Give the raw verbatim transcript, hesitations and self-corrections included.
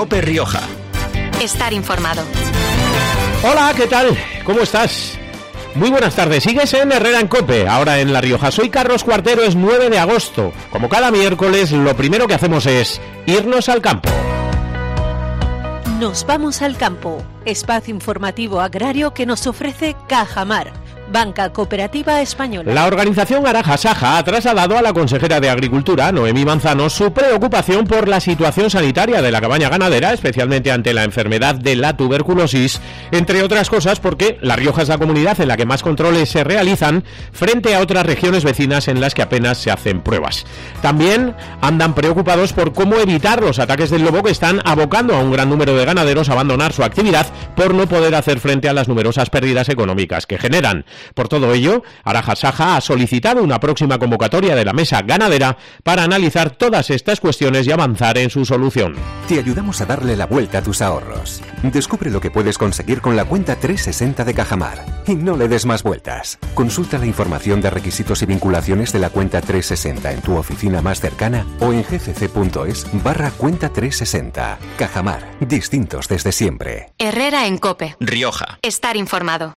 COPE Rioja. Estar informado. Hola, ¿qué tal? ¿Cómo estás? Muy buenas tardes, sigues en Herrera en COPE, ahora en La Rioja. Soy Carlos Cuartero, es nueve de agosto. Como cada miércoles, lo primero que hacemos es irnos al campo. Nos vamos al campo, espacio informativo agrario que nos ofrece Cajamar, Banca Cooperativa Española. La organización Araja Saja ha trasladado a la consejera de Agricultura, Noemí Manzano, su preocupación por la situación sanitaria de la cabaña ganadera, especialmente ante la enfermedad de la tuberculosis, entre otras cosas porque La Rioja es la comunidad en la que más controles se realizan frente a otras regiones vecinas en las que apenas se hacen pruebas. También andan preocupados por cómo evitar los ataques del lobo que están abocando a un gran número de ganaderos a abandonar su actividad por no poder hacer frente a las numerosas pérdidas económicas que generan. Por todo ello, Araja Saja ha solicitado una próxima convocatoria de la mesa ganadera para analizar todas estas cuestiones y avanzar en su solución. Te ayudamos a darle la vuelta a tus ahorros. Descubre lo que puedes conseguir con la cuenta trescientos sesenta de Cajamar y no le des más vueltas. Consulta la información de requisitos y vinculaciones de la cuenta trescientos sesenta en tu oficina más cercana o en gcc.es barra cuenta trescientos sesenta. Cajamar, distintos desde siempre. Herrera en COPE Rioja. Estar informado.